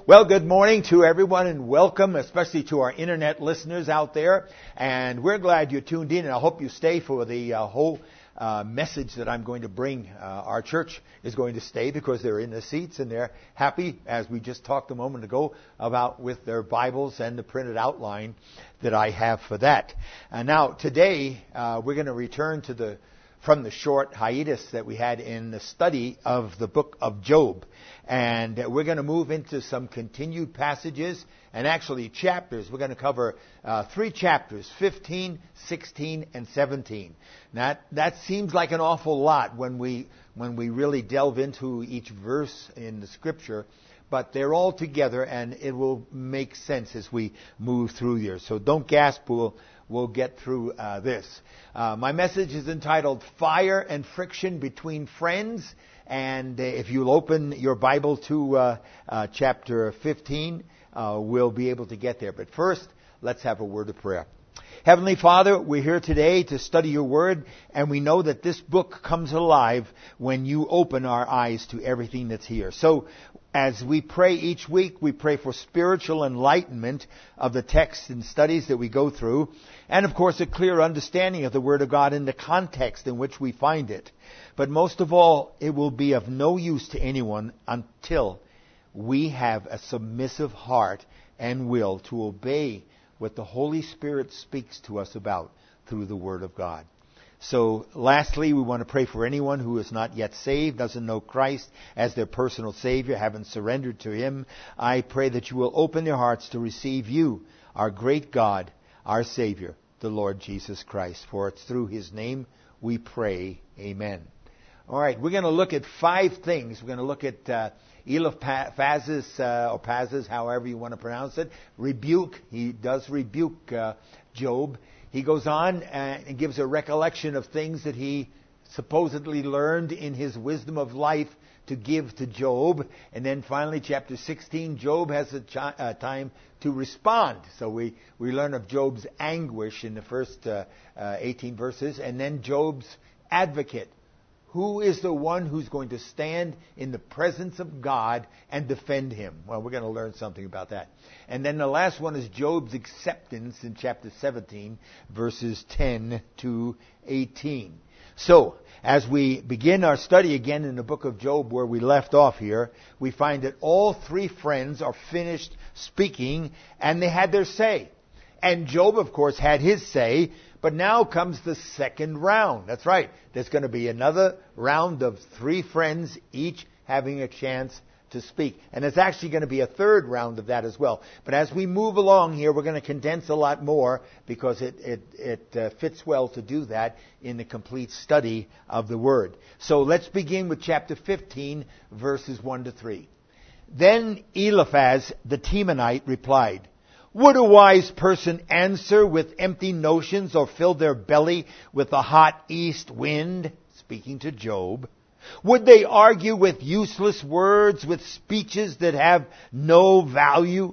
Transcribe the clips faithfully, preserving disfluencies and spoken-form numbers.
Well, good morning to everyone and welcome, especially to our internet listeners out there. And we're glad you tuned in, and I hope you stay for the uh, whole uh, message that I'm going to bring. Uh, our church is going to stay because they're in the seats and they're happy, as we just talked a moment ago about with their Bibles and the printed outline that I have for that. And now today uh, we're going to return to the from the short hiatus that we had in the study of the book of Job. And we're going to move into some continued passages and actually chapters. We're going to cover uh, three chapters, fifteen, sixteen, and seventeen. Now, that seems like an awful lot when we when we really delve into each verse in the Scripture. But they're all together, and it will make sense as we move through here. So don't gasp. We'll, we'll get through uh, this. Uh, my message is entitled Fire and Friction Between Friends. And uh, if you'll open your Bible to uh, uh, chapter fifteen, uh, we'll be able to get there. But first, let's have a word of prayer. Heavenly Father, we're here today to study your word, and we know that this book comes alive when you open our eyes to everything that's here. So, as we pray each week, we pray for spiritual enlightenment of the texts and studies that we go through, and of course a clear understanding of the Word of God in the context in which we find it. But most of all, it will be of no use to anyone until we have a submissive heart and will to obey what the Holy Spirit speaks to us about through the Word of God. So, lastly, we want to pray for anyone who is not yet saved, doesn't know Christ as their personal Savior, haven't surrendered to Him. I pray that you will open their hearts to receive you, our great God, our Savior, the Lord Jesus Christ. For it's through His name we pray. Amen. All right, we're going to look at five things. We're going to look at uh, Eliphaz's, uh, or Paz's, however you want to pronounce it, rebuke. He does rebuke uh, Job. He goes on and gives a recollection of things that he supposedly learned in his wisdom of life to give to Job. And then finally, chapter sixteen, Job has a ch- uh, time to respond. So we, we learn of Job's anguish in the first uh, uh, eighteen verses. And then Job's advocate. Who is the one who's going to stand in the presence of God and defend him? Well, we're going to learn something about that. And then the last one is Job's acceptance in chapter seventeen, verses ten to eighteen. So, as we begin our study again in the book of Job where we left off here, we find that all three friends are finished speaking and they had their say. And Job, of course, had his say. But now comes the second round. That's right. There's going to be another round of three friends, each having a chance to speak. And there's actually going to be a third round of that as well. But as we move along here, we're going to condense a lot more because it, it, it uh, fits well to do that in the complete study of the Word. So let's begin with chapter fifteen, verses one to three. Then Eliphaz the Temanite replied, "Would a wise person answer with empty notions or fill their belly with the hot east wind?" Speaking to Job. "Would they argue with useless words, with speeches that have no value?"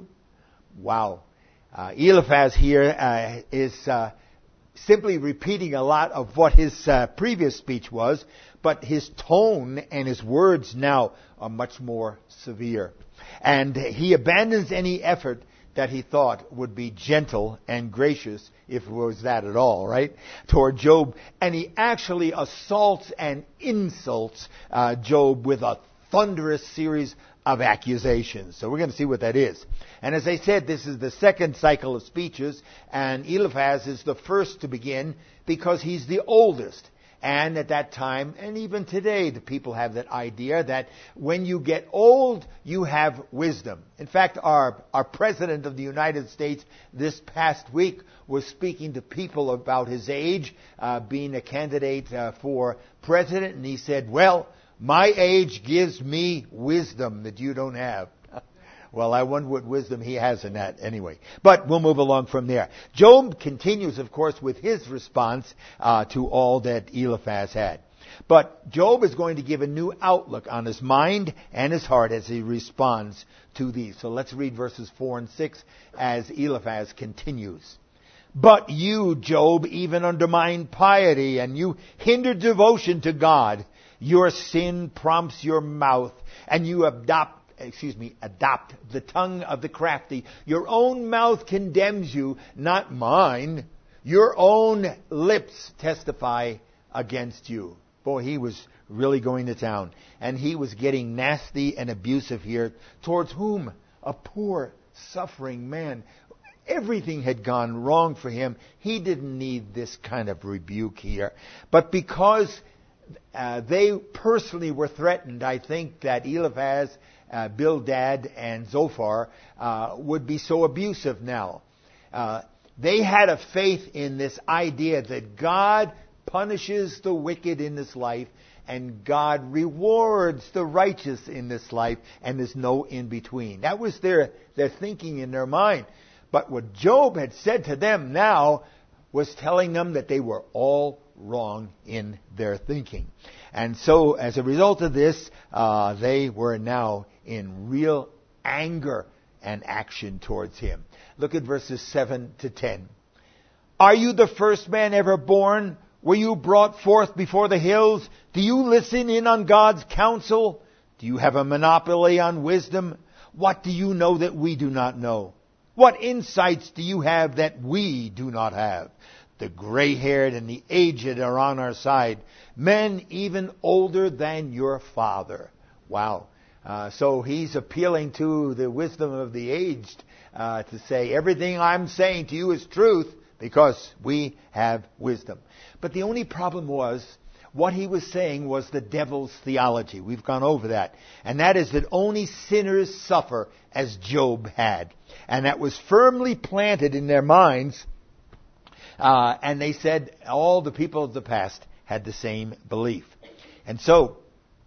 Wow. Uh, Eliphaz here uh, is uh, simply repeating a lot of what his uh, previous speech was, but his tone and his words now are much more severe. And he abandons any effort that he thought would be gentle and gracious, if it was that at all, right, toward Job. And he actually assaults and insults uh, Job with a thunderous series of accusations. So we're going to see what that is. And as I said, this is the second cycle of speeches, and Eliphaz is the first to begin because he's the oldest. And at that time, and even today, the people have that idea that when you get old, you have wisdom. In fact, our, our President of the United States this past week was speaking to people about his age, uh, being a candidate uh, for president, and he said, "Well, my age gives me wisdom that you don't have." Well, I wonder what wisdom he has in that anyway. But we'll move along from there. Job continues, of course, with his response uh, to all that Eliphaz had. But Job is going to give a new outlook on his mind and his heart as he responds to these. So let's read verses four and six as Eliphaz continues. "But you, Job, even undermine piety, and you hinder devotion to God. Your sin prompts your mouth, and you adopt excuse me, adopt the tongue of the crafty. Your own mouth condemns you, not mine. Your own lips testify against you. Boy, he was really going to town. And he was getting nasty and abusive here. Towards whom? A poor, suffering man. Everything had gone wrong for him. He didn't need this kind of rebuke here. But because uh, they personally were threatened, I think that Eliphaz, uh, Bildad, and Zophar uh, would be so abusive now. Uh, they had a faith in this idea that God punishes the wicked in this life and God rewards the righteous in this life, and there's no in-between. That was their, their thinking in their mind. But what Job had said to them now was telling them that they were all wrong in their thinking. And so as a result of this, uh, they were now in real anger and action towards him. Look at verses seven to ten. Are you the first man ever born? Were you brought forth before the hills? Do you listen in on God's counsel? Do you have a monopoly on wisdom? What do you know that we do not know? What insights do you have that we do not have? The gray-haired and the aged are on our side, men even older than your father. Wow. Uh, so he's appealing to the wisdom of the aged uh, to say, everything I'm saying to you is truth because we have wisdom. But the only problem was, what he was saying was the devil's theology. We've gone over that. And that is that only sinners suffer as Job had. And that was firmly planted in their minds. Uh, and they said all the people of the past had the same belief. And so,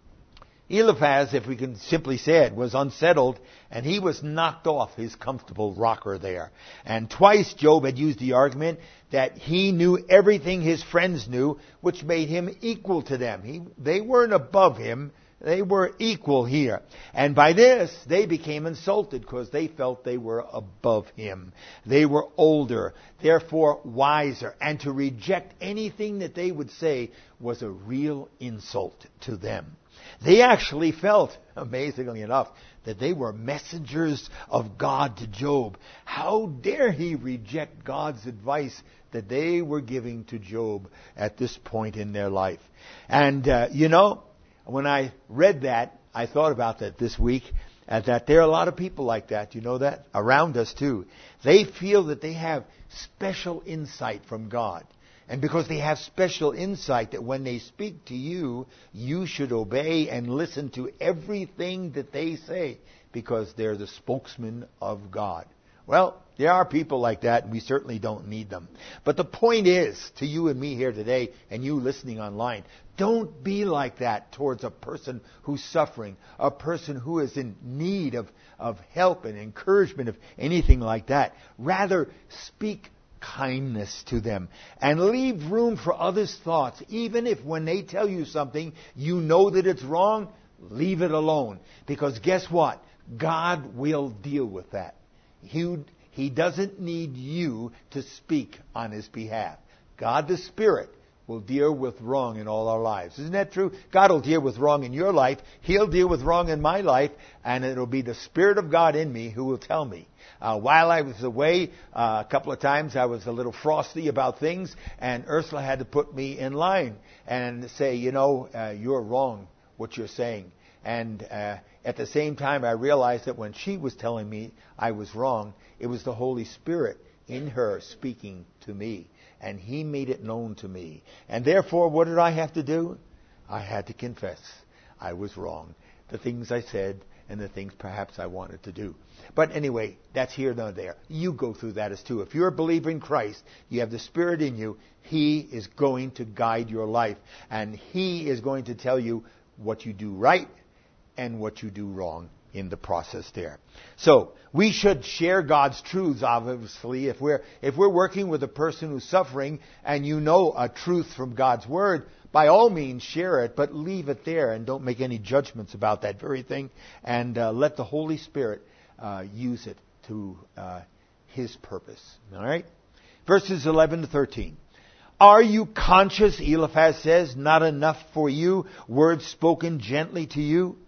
Eliphaz, if we can simply say it, was unsettled, and he was knocked off his comfortable rocker there. And twice Job had used the argument that he knew everything his friends knew, which made him equal to them. He, they weren't above him. They were equal here. And by this, they became insulted because they felt they were above him. They were older, therefore wiser. And to reject anything that they would say was a real insult to them. They actually felt, amazingly enough, that they were messengers of God to Job. How dare he reject God's advice that they were giving to Job at this point in their life? And, uh, you know, when I read that, I thought about that this week, and that there are a lot of people like that, you know that? Around us too. They feel that they have special insight from God. And because they have special insight that when they speak to you, you should obey and listen to everything that they say because they're the spokesman of God. Well, there are people like that, and we certainly don't need them. But the point is, to you and me here today, and you listening online, don't be like that towards a person who's suffering, a person who is in need of, of help and encouragement, of anything like that. Rather, speak kindness to them and leave room for others' thoughts. Even if when they tell you something, you know that it's wrong, leave it alone. Because guess what? God will deal with that. He, he doesn't need you to speak on his behalf. God the Spirit will deal with wrong in all our lives. Isn't that true? God will deal with wrong in your life. He'll deal with wrong in my life. And it'll be the Spirit of God in me who will tell me. Uh, while I was away, uh, a couple of times I was a little frosty about things, and Ursula had to put me in line and say, you know, uh, you're wrong what you're saying. And uh, at the same time, I realized that when she was telling me I was wrong, it was the Holy Spirit in her speaking to me. And He made it known to me. And therefore, what did I have to do? I had to confess I was wrong. The things I said and the things perhaps I wanted to do. But anyway, that's here nor there. You go through that as too. If you're a believer in Christ, you have the Spirit in you, He is going to guide your life. And He is going to tell you what you do right and what you do wrong in the process there. So, we should share God's truths, obviously. If we're, if we're working with a person who's suffering and you know a truth from God's Word, by all means share it, but leave it there and don't make any judgments about that very thing. And uh, let the Holy Spirit uh, use it to uh, His purpose. All right? Verses eleven to thirteen. Are you conscious, Eliphaz says, not enough for you, words spoken gently to you?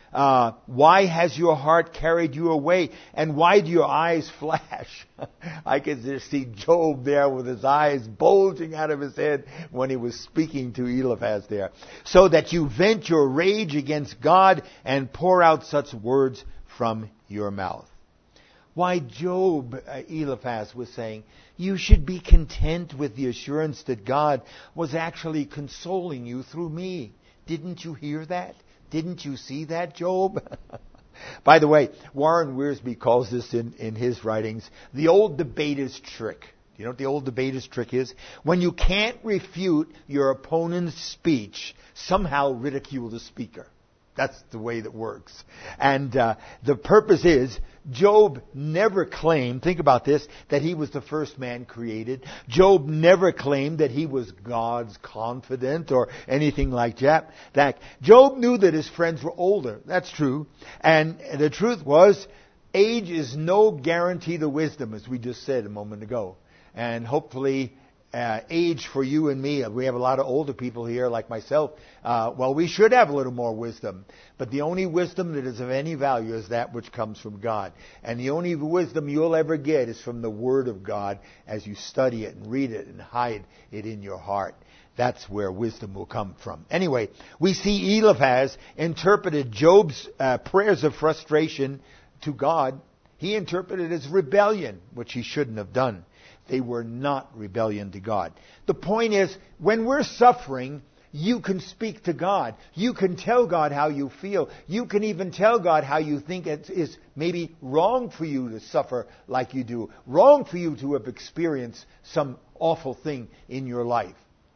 Uh, why has your heart carried you away? And why do your eyes flash? I could just see Job there with his eyes bulging out of his head when he was speaking to Eliphaz there. So that you vent your rage against God and pour out such words from your mouth. Why, Job, uh, Eliphaz was saying, you should be content with the assurance that God was actually consoling you through me. Didn't you hear that? Didn't you see that, Job? By the way, Warren Wiersbe calls this in, in his writings the old debater's trick. You know what the old debater's trick is? When you can't refute your opponent's speech, somehow ridicule the speaker. That's the way that works. And uh, the purpose is, Job never claimed, think about this, that he was the first man created. Job never claimed that he was God's confidant or anything like that. That Job knew that his friends were older. That's true. And the truth was, age is no guarantee to wisdom, as we just said a moment ago. And hopefully, Uh, age for you and me, we have a lot of older people here like myself, uh, well, we should have a little more wisdom. But the only wisdom that is of any value is that which comes from God. And the only wisdom you'll ever get is from the Word of God as you study it and read it and hide it in your heart. That's where wisdom will come from. Anyway, we see Eliphaz interpreted Job's uh, prayers of frustration to God. He interpreted it as rebellion, which he shouldn't have done. They were not rebellion to God. The point is, when we're suffering, you can speak to God. You can tell God how you feel. You can even tell God how you think it is maybe wrong for you to suffer like you do. Wrong for you to have experienced some awful thing in your life.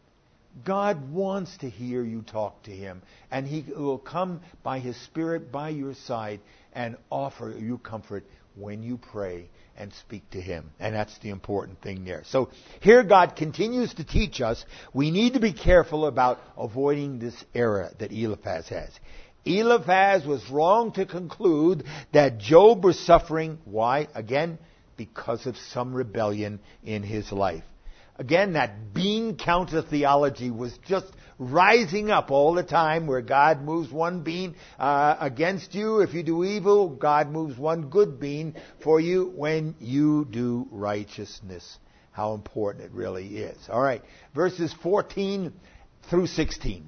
God wants to hear you talk to Him. And He will come by His Spirit by your side and offer you comfort when you pray and speak to Him. And that's the important thing there. So here God continues to teach us we need to be careful about avoiding this error that Eliphaz has. Eliphaz was wrong to conclude that Job was suffering. Why? Again, because of some rebellion in his life. Again, that bean counter theology was just rising up all the time, where God moves one bean uh, against you if you do evil. God moves one good bean for you when you do righteousness. How important it really is. All right, verses fourteen through sixteen.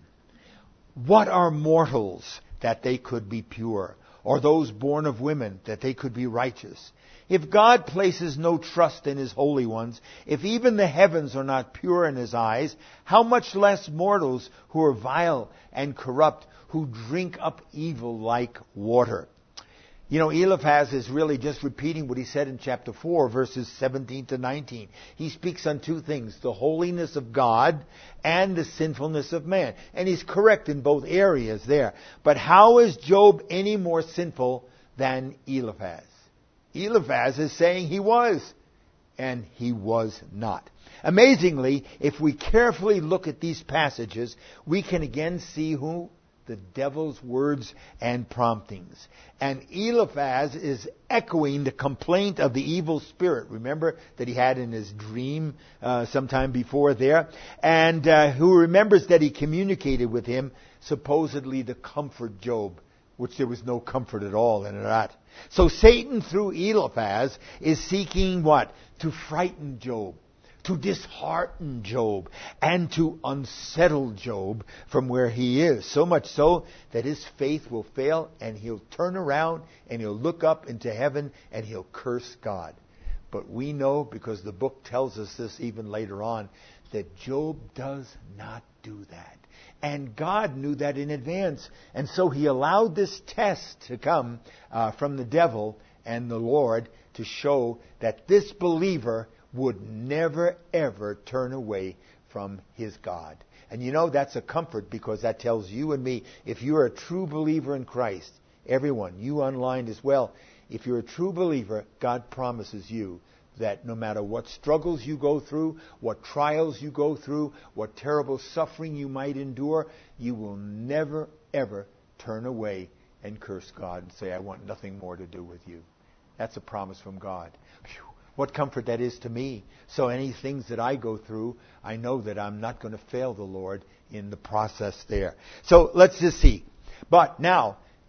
What are mortals that they could be pure, or those born of women that they could be righteous? If God places no trust in His holy ones, if even the heavens are not pure in His eyes, how much less mortals who are vile and corrupt, who drink up evil like water? You know, Eliphaz is really just repeating what he said in chapter four, verses seventeen to nineteen. He speaks on two things, the holiness of God and the sinfulness of man. And he's correct in both areas there. But how is Job any more sinful than Eliphaz? Eliphaz is saying he was, and he was not. Amazingly, if we carefully look at these passages, we can again see who? The devil's words and promptings. And Eliphaz is echoing the complaint of the evil spirit, remember, that he had in his dream uh, sometime before there, and uh, who remembers that he communicated with him, supposedly to comfort Job, which there was no comfort at all in that. So Satan, through Eliphaz, is seeking what? To frighten Job, to dishearten Job, and to unsettle Job from where he is. So much so that his faith will fail, and he'll turn around and he'll look up into heaven and he'll curse God. But we know, because the book tells us this even later on, that Job does not do that. And God knew that in advance. And so He allowed this test to come uh, from the devil and the Lord to show that this believer would never, ever turn away from his God. And you know, that's a comfort, because that tells you and me, if you're a true believer in Christ, everyone, you online as well, if you're a true believer, God promises you that no matter what struggles you go through, what trials you go through, what terrible suffering you might endure, you will never, ever turn away and curse God and say, I want nothing more to do with you. That's a promise from God. Whew, what comfort that is to me. So any things that I go through, I know that I'm not going to fail the Lord in the process there. So let's just see. But now,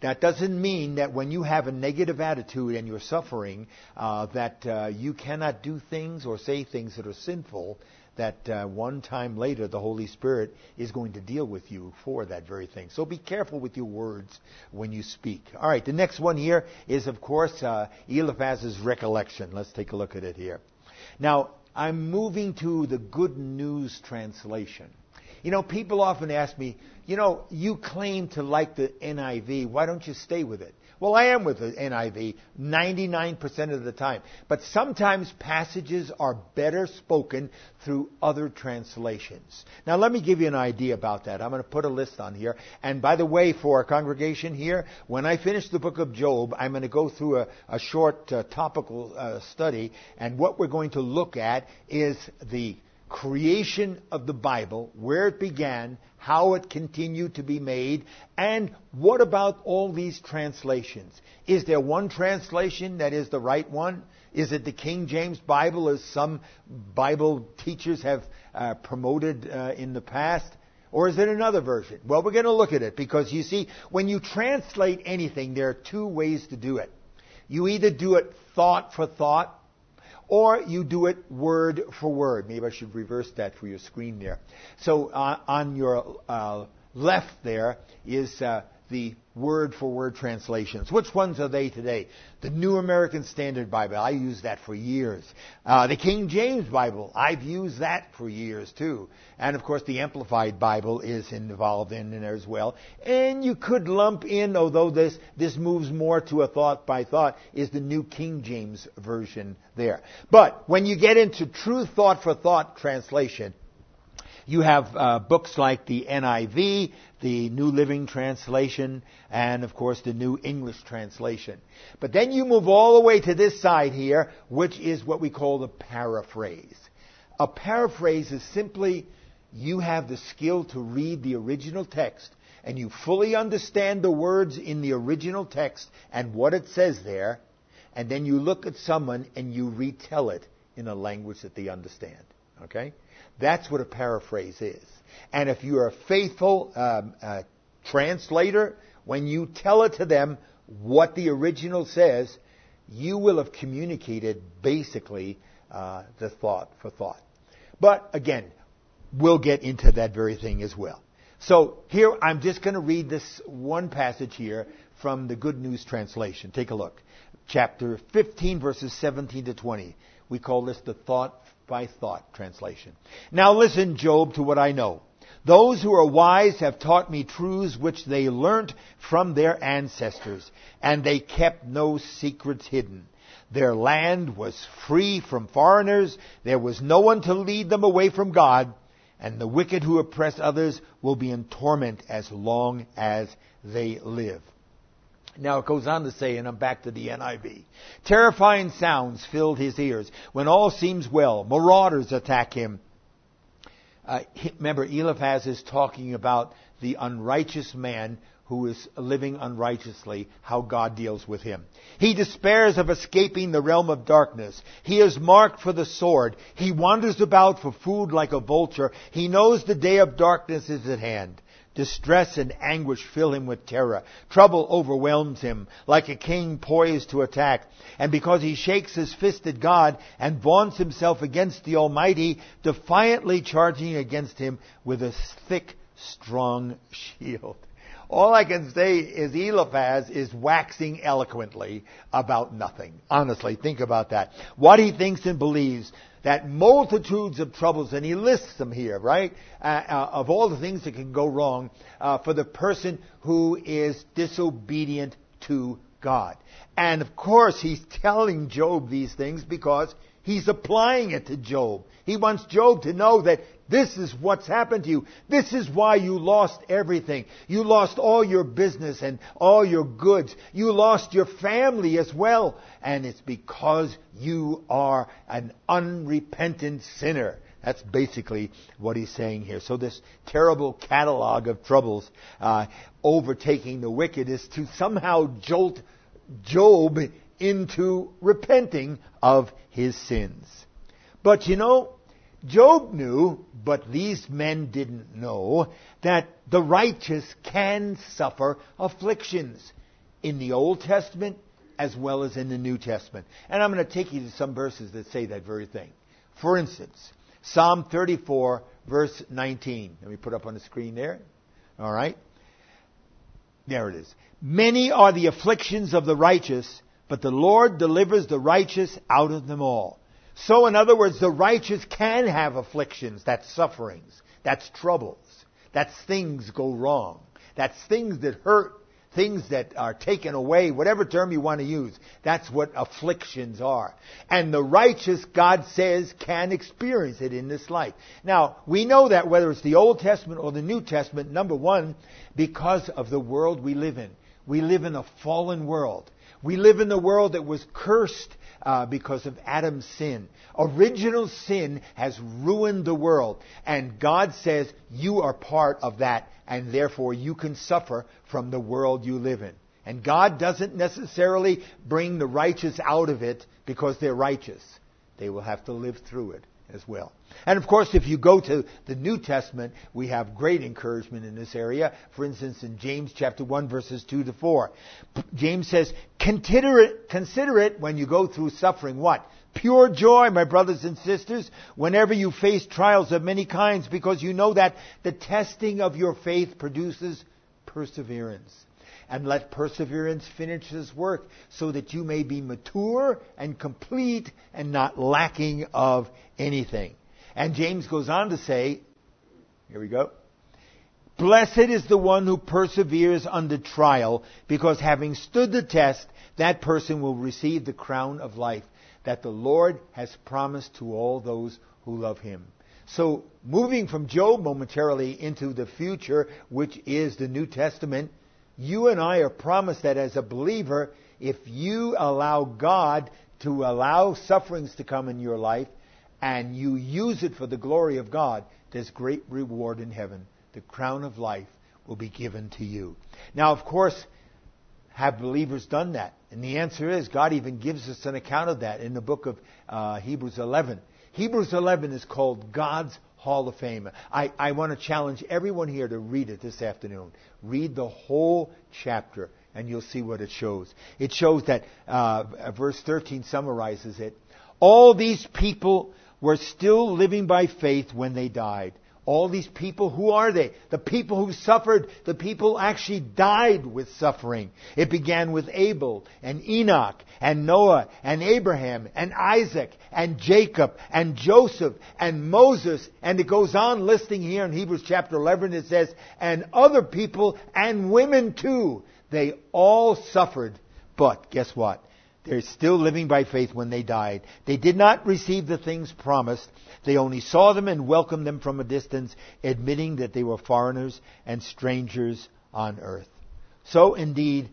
That doesn't mean that when you have a negative attitude and you're suffering, uh, that uh, you cannot do things or say things that are sinful, that uh, one time later the Holy Spirit is going to deal with you for that very thing. So be careful with your words when you speak. All right, the next one here is, of course, uh, Eliphaz's recollection. Let's take a look at it here. Now, I'm moving to the Good News Translation. You know, people often ask me, you know, you claim to like the N I V. Why don't you stay with it? Well, I am with the N I V ninety-nine percent of the time. But sometimes passages are better spoken through other translations. Now, let me give you an idea about that. I'm going to put a list on here. And by the way, for our congregation here, when I finish the book of Job, I'm going to go through a, a short uh, topical uh, study. And what we're going to look at is the creation of the Bible, where it began, how it continued to be made, and what about all these translations? Is there one translation that is the right one? Is it the King James Bible, as some Bible teachers have uh, promoted uh, in the past? Or is it another version? Well, we're going to look at it, because you see, when you translate anything, there are two ways to do it. You either do it thought for thought, or you do it word for word. Maybe I should reverse that for your screen there. So uh, on your uh, left there is uh, the word for word translations. Which ones are they today? The New American Standard Bible. I used that for years. Uh, the King James Bible. I've used that for years too. And of course the Amplified Bible is involved in there as well. And you could lump in, although this, this moves more to a thought by thought, is the New King James Version there. But when you get into true thought for thought translation, you have uh, books like the N I V, the New Living Translation, and of course the New English Translation. But then you move all the way to this side here, which is what we call the paraphrase. A paraphrase is simply you have the skill to read the original text, and you fully understand the words in the original text and what it says there, and then you look at someone and you retell it in a language that they understand. Okay? That's what a paraphrase is. And if you're a faithful um, uh, translator, when you tell it to them what the original says, you will have communicated basically uh, the thought for thought. But again, we'll get into that very thing as well. So here, I'm just going to read this one passage here from the Good News Translation. Take a look. Chapter fifteen, verses seventeen to twenty. We call this the thought by thought translation. Now listen, Job, to what I know. Those who are wise have taught me truths which they learnt from their ancestors, and they kept no secrets hidden. Their land was free from foreigners. There was no one to lead them away from God, and the wicked who oppress others will be in torment as long as they live. Now it goes on to say, and I'm back to the N I V. Terrifying sounds filled his ears. When all seems well, marauders attack him. Uh, remember, Eliphaz is talking about the unrighteous man who is living unrighteously, how God deals with him. He despairs of escaping the realm of darkness. He is marked for the sword. He wanders about for food like a vulture. He knows the day of darkness is at hand. Distress and anguish fill him with terror. Trouble overwhelms him like a king poised to attack. And because he shakes his fist at God and vaunts himself against the Almighty, defiantly charging against him with a thick, strong shield. All I can say is Eliphaz is waxing eloquently about nothing. Honestly, think about that. What he thinks and believes, that multitudes of troubles, and he lists them here, right? Uh, uh, of all the things that can go wrong uh, for the person who is disobedient to God. And of course, he's telling Job these things because he's applying it to Job. He wants Job to know that this is what's happened to you. This is why you lost everything. You lost all your business and all your goods. You lost your family as well. And it's because you are an unrepentant sinner. That's basically what he's saying here. So this terrible catalog of troubles uh, overtaking the wicked is to somehow jolt Job into repenting of his sins. But you know, Job knew, but these men didn't know, that the righteous can suffer afflictions. in the Old Testament as well as in the New Testament. And I'm going to take you to some verses that say that very thing. For instance, Psalm thirty-four, verse nineteen. Let me put up on the screen there. All right. There it is. Many are the afflictions of the righteous, but the Lord delivers the righteous out of them all. So, in other words, the righteous can have afflictions. That's sufferings. That's troubles. That's things go wrong. That's things that hurt. Things that are taken away. Whatever term you want to use. That's what afflictions are. And the righteous, God says, can experience it in this life. Now, we know that whether it's the Old Testament or the New Testament, number one, because of the world we live in. We live in a fallen world. We live in a world that was cursed uh, because of Adam's sin. Original sin has ruined the world. And God says you are part of that. And therefore you can suffer from the world you live in. And God doesn't necessarily bring the righteous out of it because they're righteous. They will have to live through it as well. And of course, if you go to the New Testament, we have great encouragement in this area. For instance, in James chapter one, verses two to four. James says, consider it, consider it when you go through suffering. What? Pure joy, my brothers and sisters, whenever you face trials of many kinds, because you know that the testing of your faith produces perseverance. And let perseverance finish its work, so that you may be mature and complete and not lacking of anything. And James goes on to say, here we go, blessed is the one who perseveres under trial, because having stood the test, that person will receive the crown of life that the Lord has promised to all those who love Him. So, moving from Job momentarily into the future, which is the New Testament, you and I are promised that as a believer, if you allow God to allow sufferings to come in your life, and you use it for the glory of God, there's great reward in heaven. The crown of life will be given to you. Now, of course, have believers done that? And the answer is, God even gives us an account of that in the book of uh, Hebrews eleven. Hebrews eleven is called God's Hall of Fame. I, I want to challenge everyone here to read it this afternoon. Read the whole chapter, and you'll see what it shows. It shows that, uh, verse thirteen summarizes it. All these people were still living by faith when they died. All these people, who are they? The people who suffered, the people actually died with suffering. It began with Abel and Enoch and Noah and Abraham and Isaac and Jacob and Joseph and Moses. And it goes on listing here in Hebrews chapter eleven. It says, and other people and women too. They all suffered. But guess what? They're still living by faith when they died. They did not receive the things promised. They only saw them and welcomed them from a distance, admitting that they were foreigners and strangers on earth. So indeed,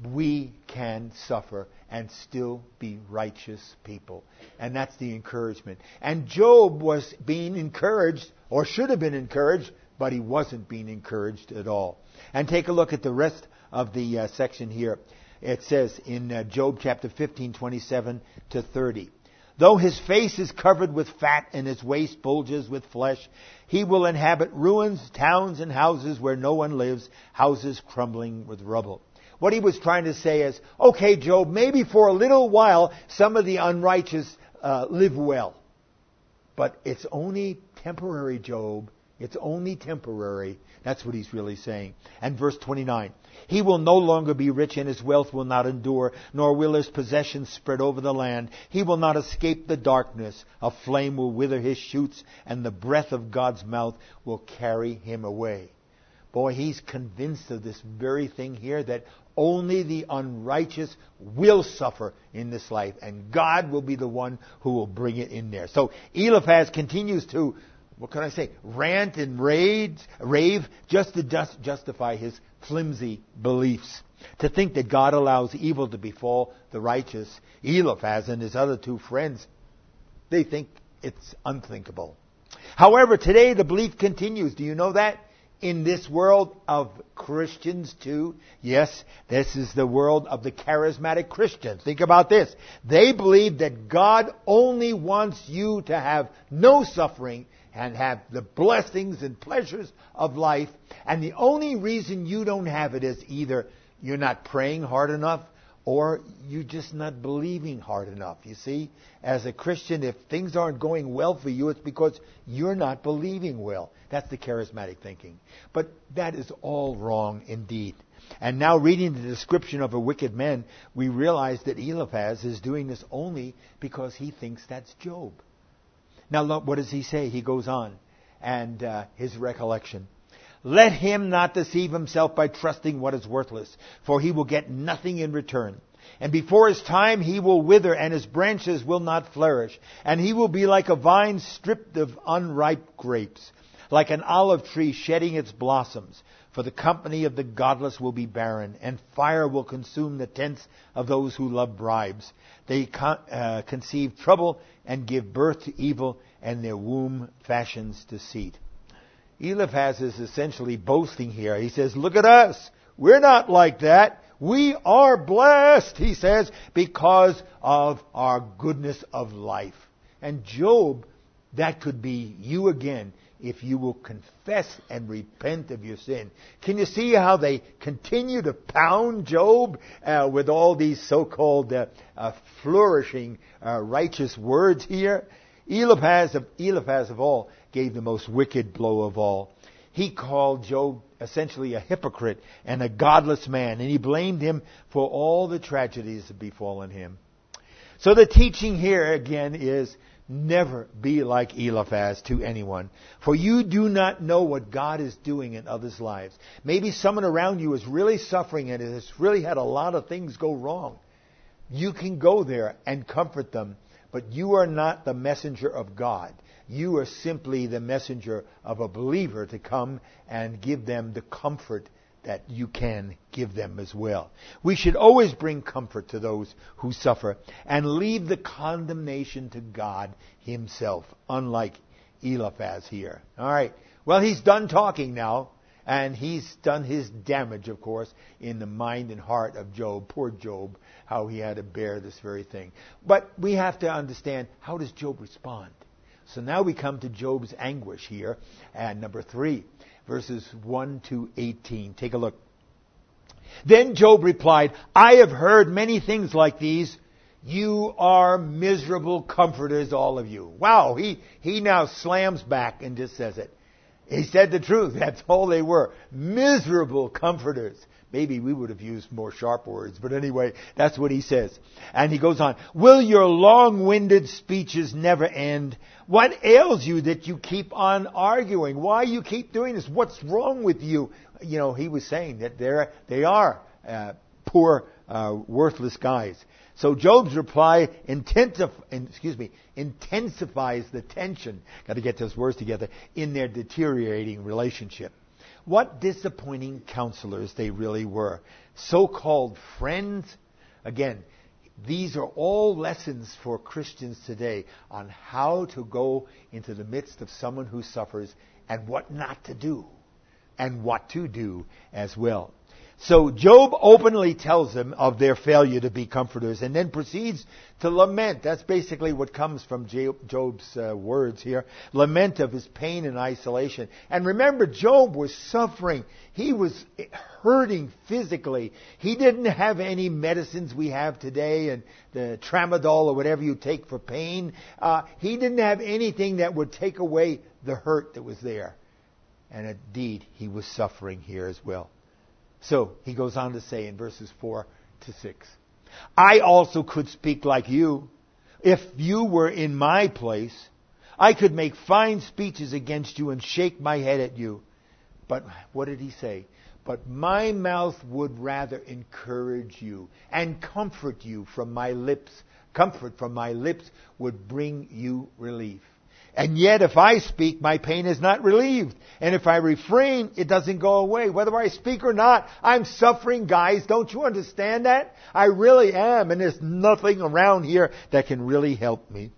we can suffer and still be righteous people. And that's the encouragement. And Job was being encouraged, or should have been encouraged, but he wasn't being encouraged at all. And take a look at the rest of the uh, section here. It says in uh, Job chapter fifteen, twenty-seven to thirty. Though his face is covered with fat and his waist bulges with flesh, he will inhabit ruins, towns and houses where no one lives, houses crumbling with rubble. What he was trying to say is, okay, Job, maybe for a little while some of the unrighteous uh, live well. But it's only temporary, Job. It's only temporary. That's what he's really saying. And verse twenty-nine. He will no longer be rich, and his wealth will not endure, nor will his possessions spread over the land. He will not escape the darkness. A flame will wither his shoots, and the breath of God's mouth will carry him away. Boy, he's convinced of this very thing here, that only the unrighteous will suffer in this life, and God will be the one who will bring it in there. So Eliphaz continues to, what can I say, rant and rage, rave just to just justify his flimsy beliefs. To think that God allows evil to befall the righteous, Eliphaz and his other two friends, they think it's unthinkable. However, today the belief continues. Do you know that? In this world of Christians too. Yes, this is the world of the charismatic Christians. Think about this. They believe that God only wants you to have no suffering and have the blessings and pleasures of life. And the only reason you don't have it is either you're not praying hard enough, or you're just not believing hard enough. You see, as a Christian, if things aren't going well for you, it's because you're not believing well. That's the charismatic thinking. But that is all wrong indeed. And now reading the description of a wicked man, we realize that Eliphaz is doing this only because he thinks that's Job. Now look, what does he say? He goes on, and uh, his recollection. Let him not deceive himself by trusting what is worthless, for he will get nothing in return. And before his time he will wither, and his branches will not flourish. And he will be like a vine stripped of unripe grapes, like an olive tree shedding its blossoms. For the company of the godless will be barren, and fire will consume the tents of those who love bribes. They con- uh, conceive trouble and give birth to evil, and their womb fashions deceit. Eliphaz is essentially boasting here. He says, look at us. We're not like that. We are blessed, he says, because of our goodness of life. And Job, that could be you again if you will confess and repent of your sin. Can you see how they continue to pound Job uh, with all these so-called uh, uh, flourishing uh, righteous words here? Eliphaz of, Eliphaz of all gave the most wicked blow of all. He called Job essentially a hypocrite and a godless man, and he blamed him for all the tragedies that befallen him. So the teaching here again is, never be like Eliphaz to anyone, for you do not know what God is doing in others' lives. Maybe someone around you is really suffering and has really had a lot of things go wrong. You can go there and comfort them, but you are not the messenger of God. You are simply the messenger of a believer to come and give them the comfort that you can give them as well. We should always bring comfort to those who suffer and leave the condemnation to God himself, unlike Eliphaz here. All right. Well, he's done talking now, and he's done his damage, of course, in the mind and heart of Job. Poor Job, how he had to bear this very thing. But we have to understand, how does Job respond? So now we come to Job's anguish here, and number three, verses one to eighteen. Take a look. Then Job replied, I have heard many things like these. You are miserable comforters, all of you. Wow, he, he now slams back and just says it. He said the truth. That's all they were. Miserable comforters. Maybe we would have used more sharp words, but anyway, that's what he says. And he goes on, will your long-winded speeches never end? What ails you that you keep on arguing? Why you keep doing this? What's wrong with you? You know, he was saying that they're, they are uh, poor, uh, worthless guys. So Job's reply intensif- excuse me, intensifies the tension, got to get those words together, in their deteriorating relationship. What disappointing counselors they really were. So-called friends. Again, these are all lessons for Christians today on how to go into the midst of someone who suffers and what not to do and what to do as well. So Job openly tells them of their failure to be comforters and then proceeds to lament. That's basically what comes from Job's uh, words here. Lament of his pain and isolation. And remember, Job was suffering. He was hurting physically. He didn't have any medicines we have today and the tramadol or whatever you take for pain. Uh, he didn't have anything that would take away the hurt that was there. And indeed, he was suffering here as well. So he goes on to say in verses four to six, I also could speak like you. If you were in my place, I could make fine speeches against you and shake my head at you. But what did he say? But my mouth would rather encourage you and comfort you from my lips. Comfort from my lips would bring you relief. And yet, if I speak, my pain is not relieved. And if I refrain, it doesn't go away. Whether I speak or not, I'm suffering, guys. Don't you understand that? I really am. And there's nothing around here that can really help me.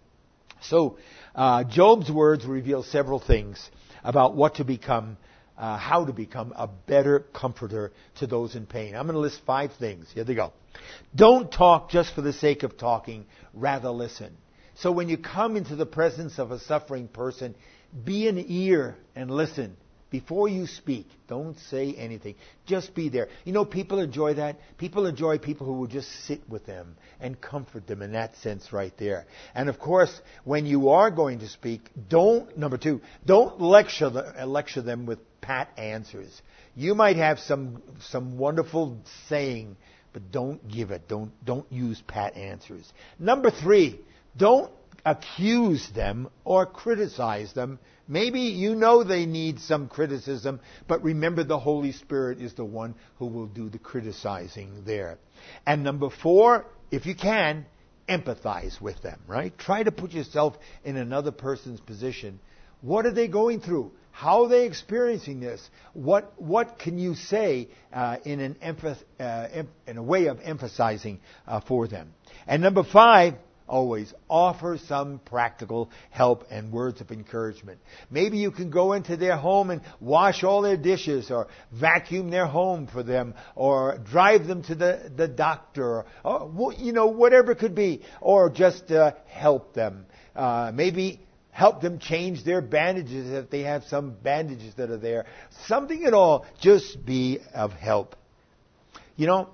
So, uh, Job's words reveal several things about what to become, uh, how to become a better comforter to those in pain. I'm going to list five things. Here they go. Don't talk just for the sake of talking. Rather listen. So when you come into the presence of a suffering person, be an ear and listen. before you speak, don't say anything. Just be there. You know, people enjoy that. People enjoy people who will just sit with them and comfort them in that sense right there. And of course, when you are going to speak, don't, number two, don't lecture, the, lecture them with pat answers. You might have some some wonderful saying, but don't give it. Don't don't use pat answers. Number three, don't accuse them or criticize them. Maybe you know they need some criticism, but remember the Holy Spirit is the one who will do the criticizing there. And number four, if you can, empathize with them, right? Try to put yourself in another person's position. What are they going through? How are they experiencing this? What what can you say uh, in an emph- uh, em- in a way of emphasizing uh, for them? And number five, always offer some practical help and words of encouragement. Maybe you can go into their home and wash all their dishes, or vacuum their home for them, or drive them to the, the doctor, or, you know, whatever it could be, or just uh, help them. Uh, maybe help them change their bandages if they have some bandages that are there. Something at all. Just be of help. You know,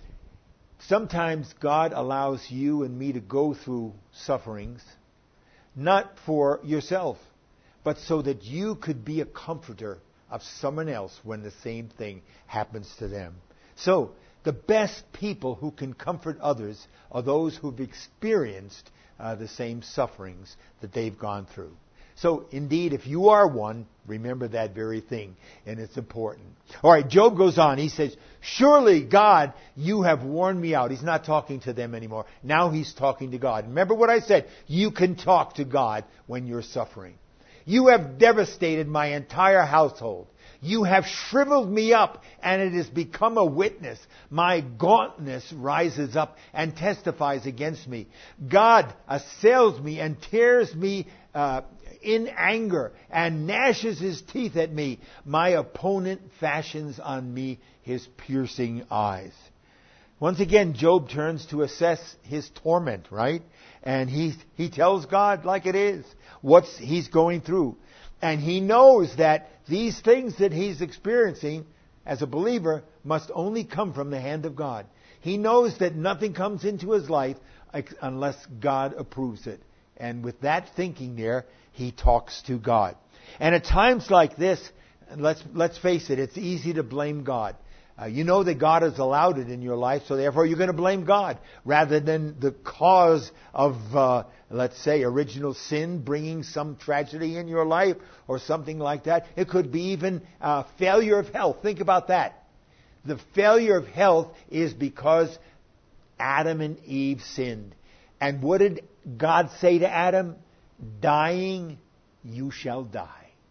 sometimes God allows you and me to go through sufferings, not for yourself, but so that you could be a comforter of someone else when the same thing happens to them. So, the best people who can comfort others are those who've experienced uh, the same sufferings that they've gone through. So, indeed, if you are one, remember that very thing, and it's important. All right, Job goes on. He says, surely, God, you have worn me out. He's not talking to them anymore. Now he's talking to God. Remember what I said. You can talk to God when you're suffering. You have devastated my entire household. You have shriveled me up, and it has become a witness. My gauntness rises up and testifies against me. God assails me and tears me uh, in anger and gnashes his teeth at me. My opponent fashions on me his piercing eyes. Once again, Job turns to assess his torment, right? And he he tells God like it is what he's going through. And he knows that these things that he's experiencing as a believer must only come from the hand of God. He knows that nothing comes into his life unless God approves it. And with that thinking there, he talks to God. And at times like this, let's let's face it, it's easy to blame God. Uh, you know that God has allowed it in your life, so therefore you're going to blame God rather than the cause of, uh, let's say, original sin bringing some tragedy in your life or something like that. It could be even uh, failure of health. Think about that. The failure of health is because Adam and Eve sinned. And what did God say to Adam? Dying, you shall die.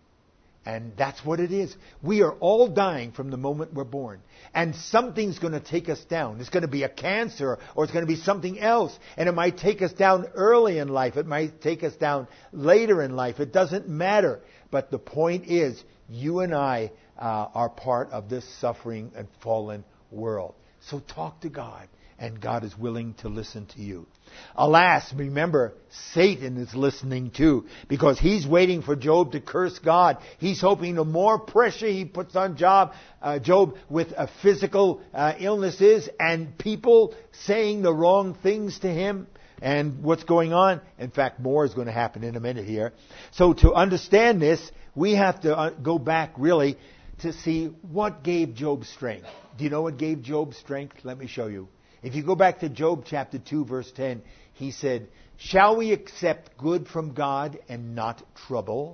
And that's what it is. We are all dying from the moment we're born. And something's going to take us down. It's going to be a cancer, or it's going to be something else. And it might take us down early in life. It might take us down later in life. It doesn't matter. But the point is, you and I uh, are part of this suffering and fallen world. So talk to God. And God is willing to listen to you. Alas, remember, Satan is listening too, because he's waiting for Job to curse God. He's hoping the more pressure he puts on Job, uh, Job with uh, physical uh, illnesses and people saying the wrong things to him, and what's going on. In fact, more is going to happen in a minute here. So to understand this, we have to uh, go back really to see what gave Job strength. Do you know what gave Job strength? Let me show you. If you go back to Job chapter two, verse ten, he said, shall we accept good from God and not trouble?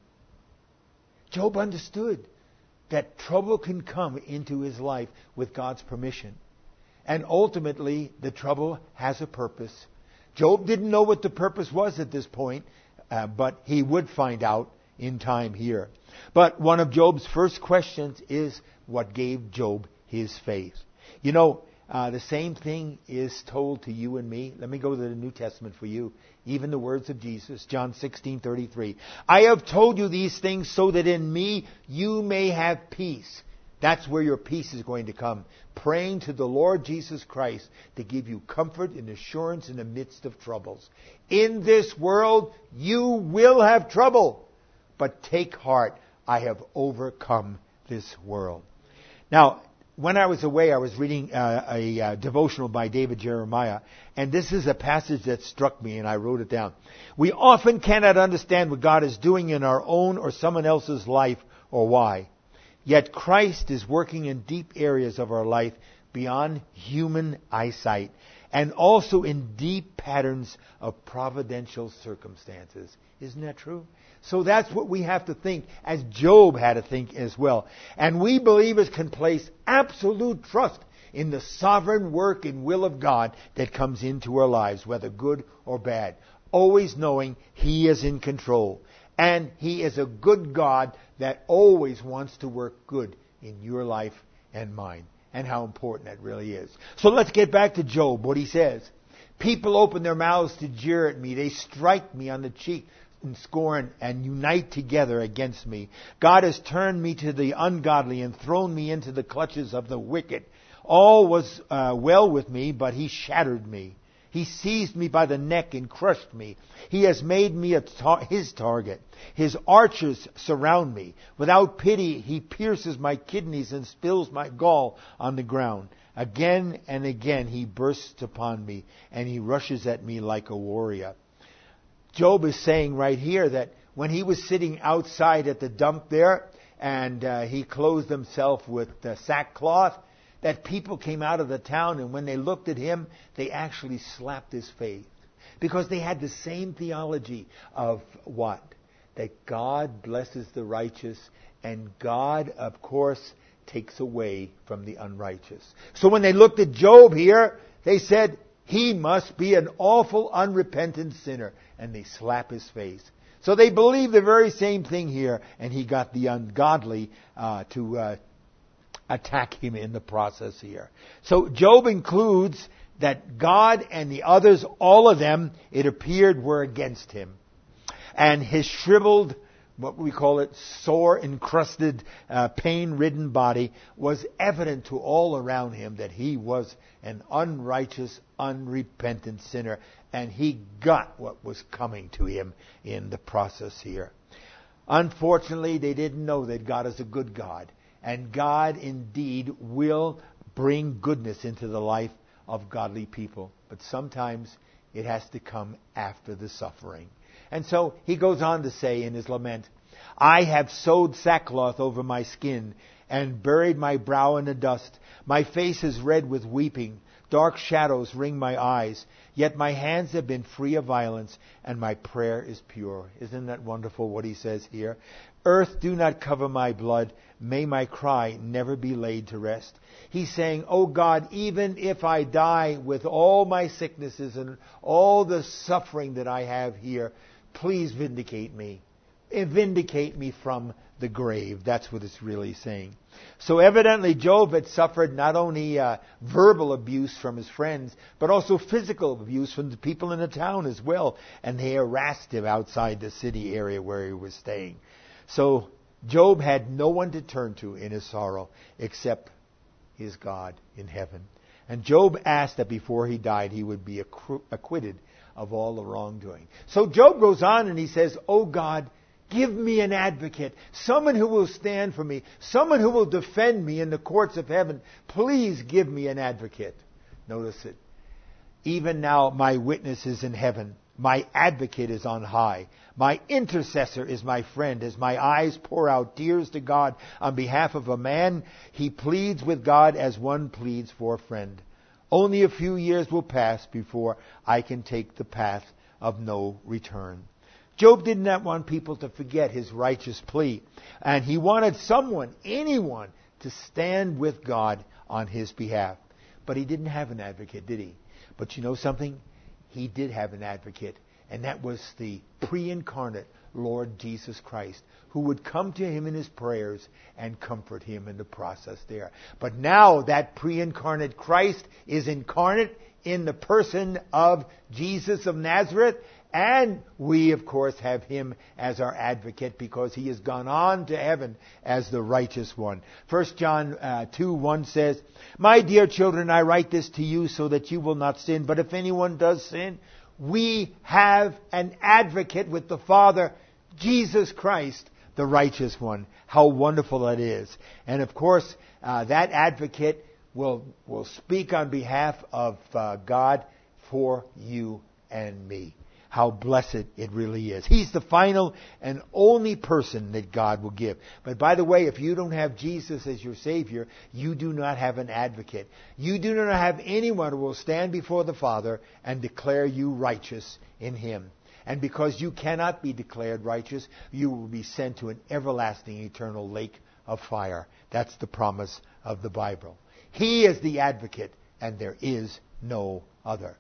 Job understood that trouble can come into his life with God's permission. And ultimately, the trouble has a purpose. Job didn't know what the purpose was at this point, uh, but he would find out in time here. But one of Job's first questions is what gave Job his faith. You know, Uh, the same thing is told to you and me. Let me go to the New Testament for you. Even the words of Jesus, John sixteen thirty-three. I have told you these things so that in me you may have peace. That's where your peace is going to come. Praying to the Lord Jesus Christ to give you comfort and assurance in the midst of troubles. In this world you will have trouble. But take heart. I have overcome this world. Now, when I was away, I was reading uh, a uh, devotional by David Jeremiah, and this is a passage that struck me, and I wrote it down. We often cannot understand what God is doing in our own or someone else's life or why. Yet Christ is working in deep areas of our life beyond human eyesight, and also in deep patterns of providential circumstances. Isn't that true? So that's what we have to think, as Job had to think as well. And we believers can place absolute trust in the sovereign work and will of God that comes into our lives, whether good or bad, always knowing He is in control. And He is a good God that always wants to work good in your life and mine. And how important that really is. So let's get back to Job, what he says. People open their mouths to jeer at me. They strike me on the cheek in scorn and unite together against me. God has turned me to the ungodly and thrown me into the clutches of the wicked. All was uh, well with me, but He shattered me. He seized me by the neck and crushed me. He has made me a tar- His target. His archers surround me. Without pity, He pierces my kidneys and spills my gall on the ground. Again and again He bursts upon me, and He rushes at me like a warrior. Job is saying right here that when he was sitting outside at the dump there, and uh, he clothed himself with uh, sackcloth, that people came out of the town, and when they looked at him, they actually slapped his face. Because they had the same theology of what? That God blesses the righteous, and God, of course, takes away from the unrighteous. So when they looked at Job here, they said, he must be an awful, unrepentant sinner. And they slap his face. So they believe the very same thing here, and he got the ungodly uh, to uh, attack him in the process here. So Job includes that God and the others, all of them, it appeared, were against him. And his shriveled, what we call it, sore-encrusted, uh, pain-ridden body was evident to all around him that he was an unrighteous, unrepentant sinner. And he got what was coming to him in the process here. Unfortunately, they didn't know that God is a good God. And God indeed will bring goodness into the life of godly people. But sometimes it has to come after the suffering. And so he goes on to say in his lament, I have sewed sackcloth over my skin and buried my brow in the dust. My face is red with weeping. Dark shadows ring my eyes. Yet my hands have been free of violence, and my prayer is pure. Isn't that wonderful what he says here? Earth, do not cover my blood. May my cry never be laid to rest. He's saying, oh God, even if I die with all my sicknesses and all the suffering that I have here, please vindicate me. Vindicate me from the grave. That's what it's really saying. So evidently Job had suffered not only uh, verbal abuse from his friends, but also physical abuse from the people in the town as well. And they harassed him outside the city area where he was staying. So Job had no one to turn to in his sorrow except his God in heaven. And Job asked that before he died he would be acquitted of all the wrongdoing. So Job goes on and he says, oh God, give me an advocate, someone who will stand for me, someone who will defend me in the courts of heaven. Please give me an advocate. Notice it. Even now my witness is in heaven. My advocate is on high. My intercessor is my friend. As my eyes pour out tears to God on behalf of a man, he pleads with God as one pleads for a friend. Only a few years will pass before I can take the path of no return. Job did not want people to forget his righteous plea. And he wanted someone, anyone, to stand with God on his behalf. But he didn't have an advocate, did he? But you know something? He did have an advocate. And that was the pre-incarnate Lord Jesus Christ, who would come to him in his prayers and comfort him in the process there. But now that pre-incarnate Christ is incarnate in the person of Jesus of Nazareth. And we, of course, have him as our advocate because he has gone on to heaven as the righteous one. First John uh, two one says, my dear children, I write this to you so that you will not sin. But if anyone does sin, we have an advocate with the Father, Jesus Christ, the righteous one. How wonderful that is. And of course, uh, that advocate will will speak on behalf of uh, God for you and me. How blessed it really is. He's the final and only person that God will give. But by the way, if you don't have Jesus as your Savior, you do not have an advocate. You do not have anyone who will stand before the Father and declare you righteous in Him. And because you cannot be declared righteous, you will be sent to an everlasting eternal lake of fire. That's the promise of the Bible. He is the advocate, and there is no other.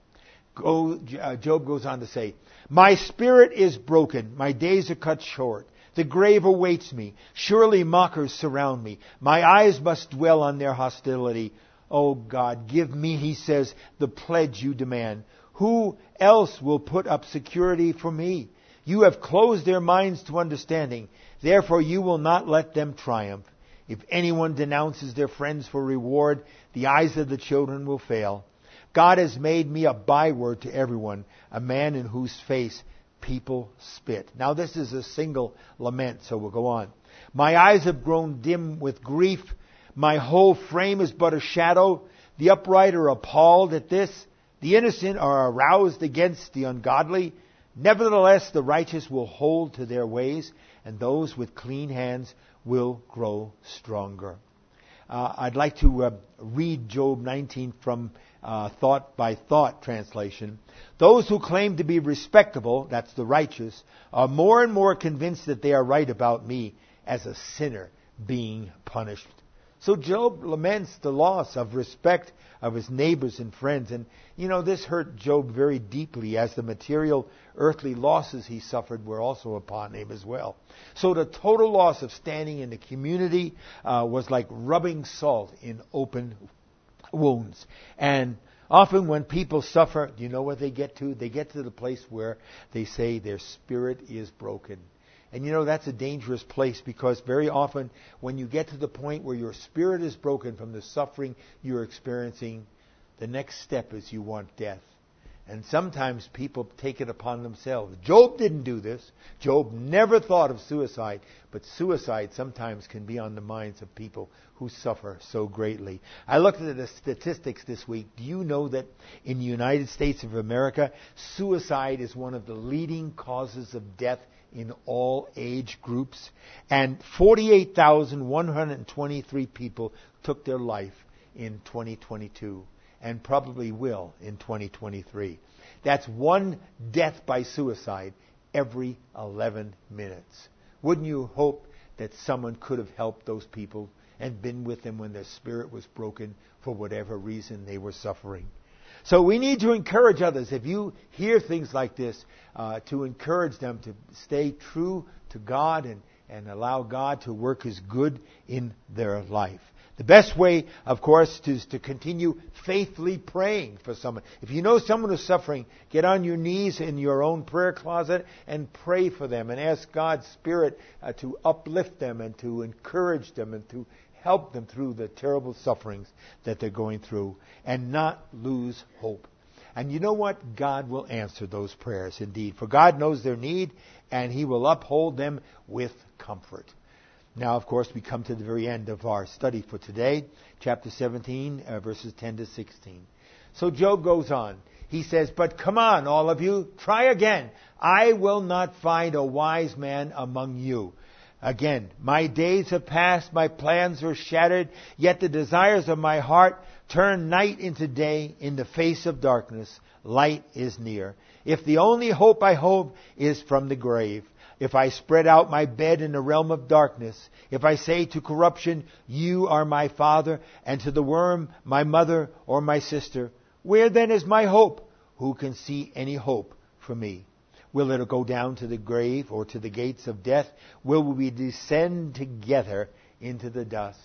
Go, uh, Job goes on to say, my spirit is broken, my days are cut short. The grave awaits me. Surely mockers surround me. My eyes must dwell on their hostility. Oh God, give me, he says, the pledge you demand. Who else will put up security for me? You have closed their minds to understanding. Therefore you will not let them triumph. If anyone denounces their friends for reward, the eyes of the children will fail. God has made me a byword to everyone, a man in whose face people spit. Now this is a single lament, so we'll go on. My eyes have grown dim with grief. My whole frame is but a shadow. The upright are appalled at this. The innocent are aroused against the ungodly. Nevertheless, the righteous will hold to their ways, and those with clean hands will grow stronger. Uh, I'd like to uh, read Job nineteen from uh, Thought by Thought translation. Those who claim to be respectable, that's the righteous, are more and more convinced that they are right about me as a sinner being punished. So Job laments the loss of respect of his neighbors and friends. And, you know, this hurt Job very deeply, as the material earthly losses he suffered were also upon him as well. So the total loss of standing in the community uh, was like rubbing salt in open wounds. And often when people suffer, do you know what they get to? They get to the place where they say their spirit is broken. And you know, that's a dangerous place, because very often when you get to the point where your spirit is broken from the suffering you're experiencing, the next step is you want death. And sometimes people take it upon themselves. Job didn't do this. Job never thought of suicide. But suicide sometimes can be on the minds of people who suffer so greatly. I looked at the statistics this week. Do you know that in the United States of America, suicide is one of the leading causes of death in all age groups? And forty-eight thousand one hundred twenty-three people took their life in twenty twenty-two, and probably will in twenty twenty-three. That's one death by suicide every eleven minutes. Wouldn't you hope that someone could have helped those people and been with them when their spirit was broken for whatever reason they were suffering? So we need to encourage others. If you hear things like this, uh, to encourage them to stay true to God and, and allow God to work His good in their life. The best way, of course, is to continue faithfully praying for someone. If you know someone who's suffering, get on your knees in your own prayer closet and pray for them and ask God's Spirit uh, to uplift them and to encourage them and to help them through the terrible sufferings that they're going through, and not lose hope. And you know what? God will answer those prayers indeed. For God knows their need, and He will uphold them with comfort. Now, of course, we come to the very end of our study for today, chapter seventeen, uh, verses ten to sixteen. So Job goes on. He says, but come on, all of you, try again. I will not find a wise man among you. Again, my days have passed, my plans are shattered, yet the desires of my heart turn night into day in the face of darkness. Light is near. If the only hope I hope is from the grave, if I spread out my bed in the realm of darkness, if I say to corruption, you are my father, and to the worm, my mother or my sister, where then is my hope? Who can see any hope for me? Will it go down to the grave or to the gates of death? Will we descend together into the dust?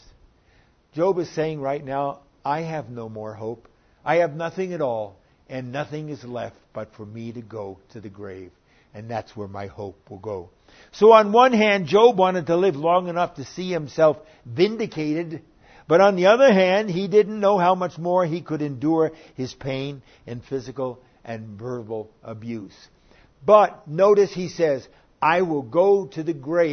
Job is saying right now, I have no more hope. I have nothing at all, and nothing is left but for me to go to the grave. And that's where my hope will go. So on one hand, Job wanted to live long enough to see himself vindicated. But on the other hand, he didn't know how much more he could endure his pain and physical and verbal abuse. But notice he says, I will go to the grave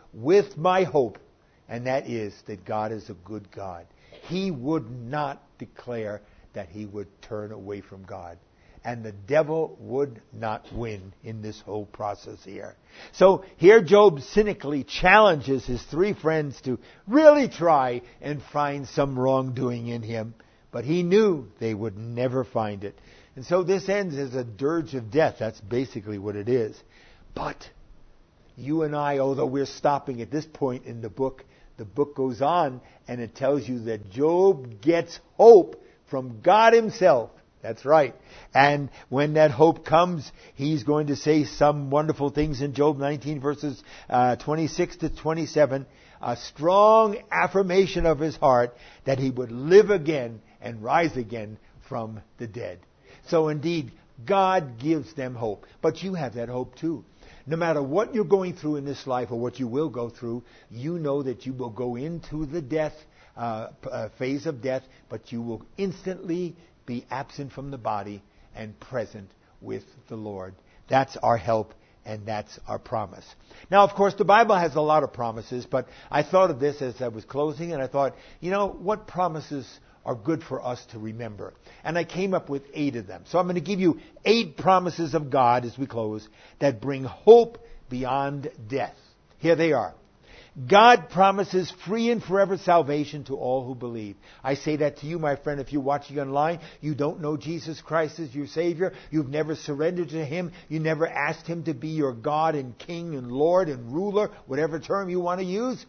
with my hope, and that is that God is a good God. He would not declare that he would turn away from God. And the devil would not win in this whole process here. So here Job cynically challenges his three friends to really try and find some wrongdoing in him. But he knew they would never find it. And so this ends as a dirge of death. That's basically what it is. But you and I, although we're stopping at this point in the book, the book goes on and it tells you that Job gets hope from God himself. That's right. And when that hope comes, he's going to say some wonderful things in Job nineteen, verses uh, twenty-six to twenty-seven. A strong affirmation of his heart that he would live again and rise again from the dead. So indeed, God gives them hope. But you have that hope too. No matter what you're going through in this life or what you will go through, you know that you will go into the death uh, uh, phase of death, but you will instantly be absent from the body and present with the Lord. That's our help and that's our promise. Now, of course, the Bible has a lot of promises, but I thought of this as I was closing, and I thought, you know, what promises are good for us to remember? And I came up with eight of them. So I'm going to give you eight promises of God as we close that bring hope beyond death. Here they are. God promises free and forever salvation to all who believe. I say that to you, my friend, if you're watching online, you don't know Jesus Christ as your Savior, you've never surrendered to Him, you never asked Him to be your God and King and Lord and ruler, whatever term you want to use.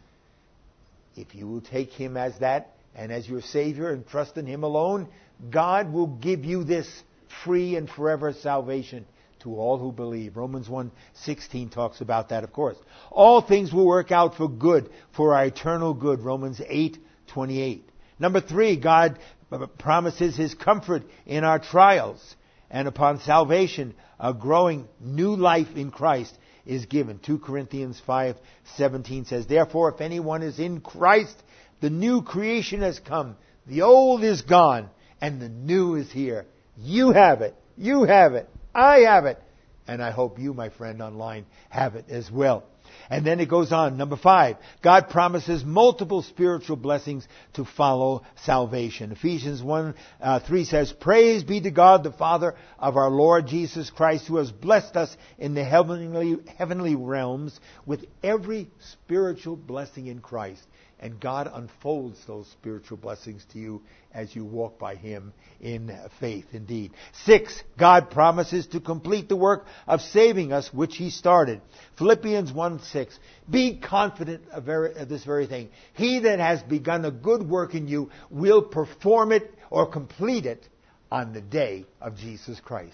If you will take Him as that and as your Savior and trust in Him alone, God will give you this free and forever salvation to all who believe. Romans one sixteen talks about that, of course. All things will work out for good, for our eternal good. Romans eight twenty-eight. Number three, God promises His comfort in our trials. And upon salvation, a growing new life in Christ is given. Second Corinthians five seventeen says, therefore, if anyone is in Christ, the new creation has come. The old is gone, and the new is here. You have it. You have it. I have it. And I hope you, my friend online, have it as well. And then it goes on. Number five, God promises multiple spiritual blessings to follow salvation. Ephesians one three says, praise be to God, the Father of our Lord Jesus Christ, who has blessed us in the heavenly, heavenly realms with every spiritual blessing in Christ. And God unfolds those spiritual blessings to you as you walk by Him in faith, indeed. Six, God promises to complete the work of saving us, which He started. Philippians one six, be confident of, very, of this very thing. He that has begun a good work in you will perform it or complete it on the day of Jesus Christ.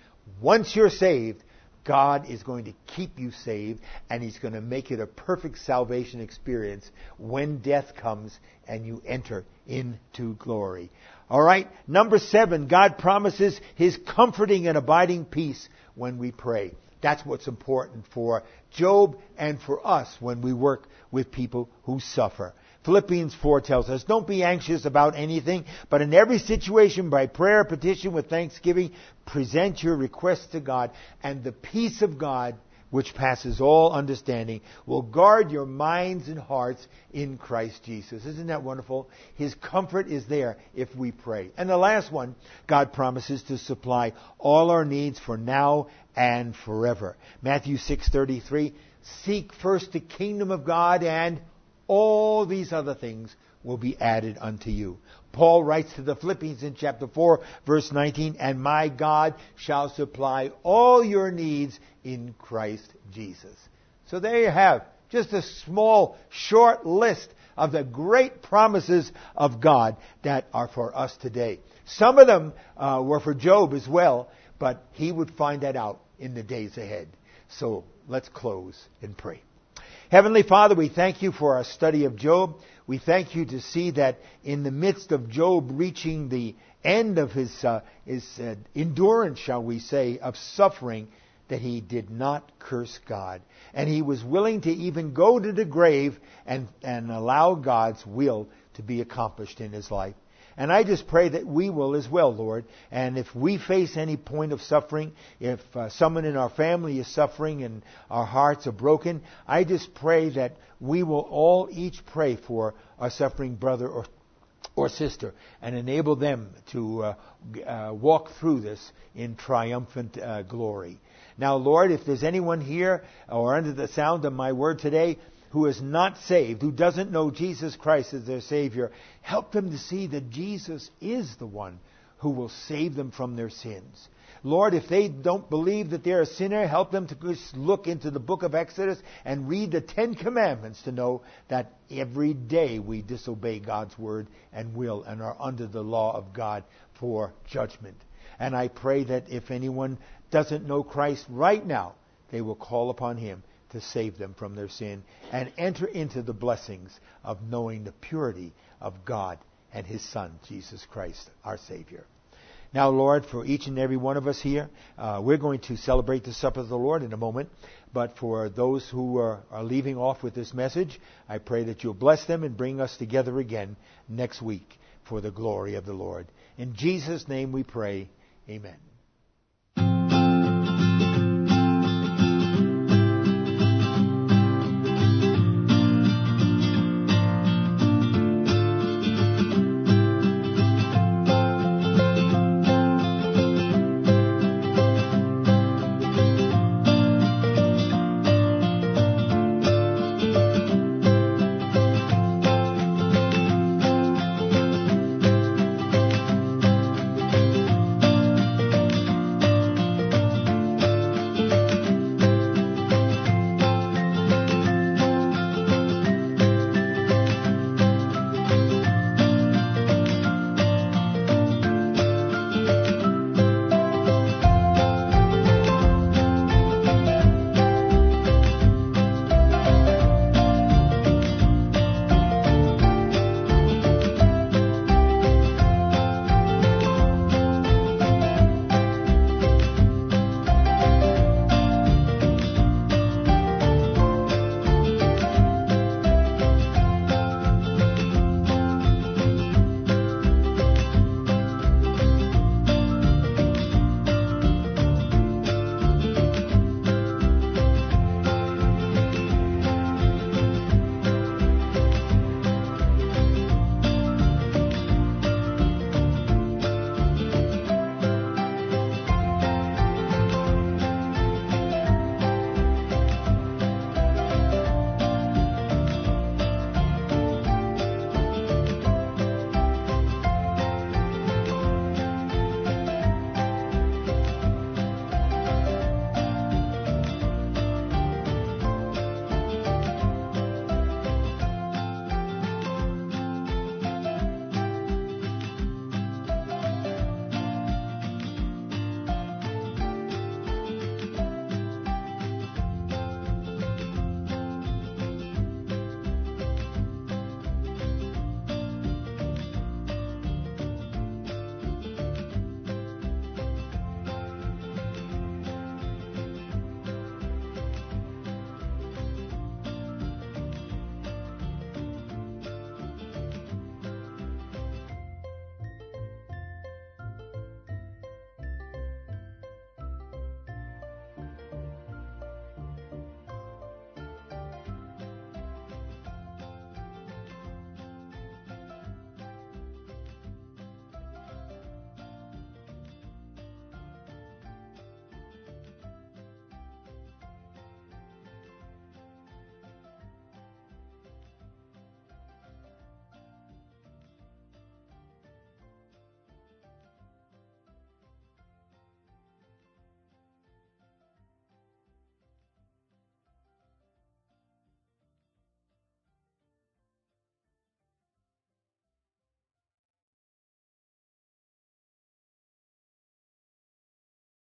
Once you're saved, God is going to keep you saved, and He's going to make it a perfect salvation experience when death comes and you enter into glory. All right, number seven, God promises His comforting and abiding peace when we pray. That's what's important for Job and for us when we work with people who suffer. Philippians four tells us, don't be anxious about anything, but in every situation, by prayer, petition, with thanksgiving, present your requests to God, and the peace of God, which passes all understanding, will guard your minds and hearts in Christ Jesus. Isn't that wonderful? His comfort is there if we pray. And the last one, God promises to supply all our needs for now and forever. Matthew six thirty-three, seek first the kingdom of God, and all these other things will be added unto you. Paul writes to the Philippians in chapter four, verse nineteen, and my God shall supply all your needs in Christ Jesus. So there you have just a small, short list of the great promises of God that are for us today. Some of them uh, were for Job as well, but he would find that out in the days ahead. So let's close and pray. Heavenly Father, we thank You for our study of Job. We thank You to see that in the midst of Job reaching the end of his, uh, his uh, endurance, shall we say, of suffering, that he did not curse God. And he was willing to even go to the grave and, and allow God's will to be accomplished in his life. And I just pray that we will as well, Lord. And if we face any point of suffering, if uh, someone in our family is suffering and our hearts are broken, I just pray that we will all each pray for our suffering brother or or sister and enable them to uh, uh, walk through this in triumphant uh, glory. Now, Lord, if there's anyone here or under the sound of my word today who is not saved, who doesn't know Jesus Christ as their Savior, help them to see that Jesus is the one who will save them from their sins. Lord, if they don't believe that they're a sinner, help them to just look into the book of Exodus and read the Ten Commandments to know that every day we disobey God's word and will and are under the law of God for judgment. And I pray that if anyone doesn't know Christ right now, they will call upon him to save them from their sin and enter into the blessings of knowing the purity of God and his Son, Jesus Christ, our Savior. Now, Lord, for each and every one of us here, uh, we're going to celebrate the supper of the Lord in a moment. But for those who are, are leaving off with this message, I pray that you'll bless them and bring us together again next week for the glory of the Lord. In Jesus' name we pray. Amen.